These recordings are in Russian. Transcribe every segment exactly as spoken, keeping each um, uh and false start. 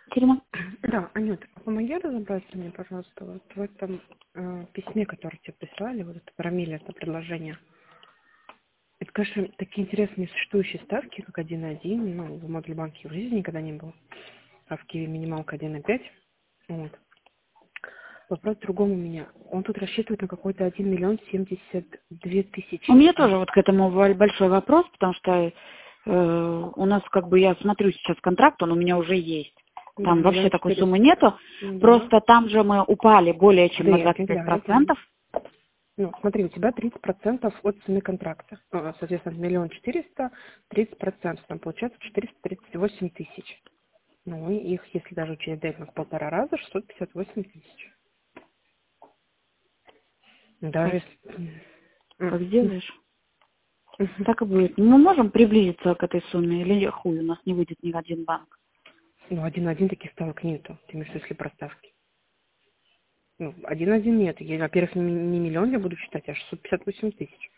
Кирилл? Да, Анют, помоги разобраться мне, пожалуйста, вот в этом э, письме, которое тебе прислали, вот это про мили, это предложение. Это, конечно, такие интересные существующие ставки, как один на один, ну, в модуле банке в жизни никогда не было. А в Киеве минималка один на пять. Вот. Вопрос в другом у меня. Он тут рассчитывает на какой-то один миллион семьдесят две У тысячи. меня А, тоже вот к этому вал- большой вопрос, потому что э, у нас, как бы, я смотрю сейчас контракт, он у меня уже есть. да, Там вообще миллион такой суммы четыреста. нету. Да. Просто там же мы упали более чем Да, на я двадцать пять оглядываю. процентов. Ну, смотри, у тебя тридцать процентов от цены контракта. А, Соответственно, миллион четыреста, тридцать процентов. Там получается четыреста тридцать восемь тысяч. Ну, и их, если даже учесть дейтинг в полтора раза, шестьсот пятьдесят восемь тысяч. Как, Даже если... как М. сделаешь? Так и будет. Мы можем приблизиться к этой сумме, или хуй, у нас не выйдет ни один банк. Ну, один-один таких ставок нету. Ты имеешь в виду, если проставки? Ну, один-один нет. Я, во-первых, не, не миллион я буду считать, а шестьсот пятьдесят восемь тысяч.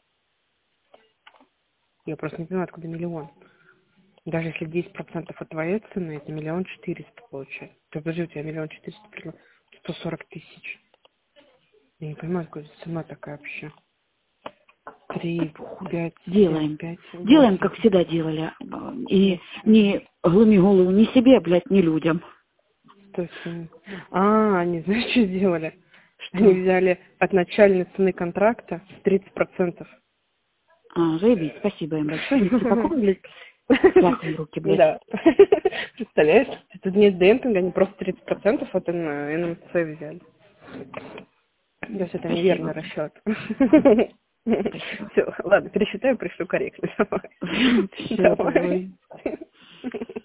Я просто не понимаю, откуда миллион. Даже если десять процентов от твоей цены, это миллион четыреста получается. Да подожди, у тебя миллион четыреста, сто сорок тысяч. Я не понимаю, какая цена такая вообще. Три, пять, семь, Делаем. пять, Делаем, восемь. как всегда делали. И Восемь. не глуми голову ни себе, блядь, ни людям. Сто семь. А, они, знаешь, что сделали? Они Что? взяли от начальной цены контракта тридцать процентов. А, заебись, спасибо им большое. Они типа, как, блядь, флаг в руки, блядь. Да. Представляешь? Тут нет демпинга, они просто тридцать процентов от эн эм цэ взяли. То есть это неверный Спасибо. расчет. Спасибо. Все, ладно, пересчитаю, пришлю корректно. Все, Давай. давай. Давай.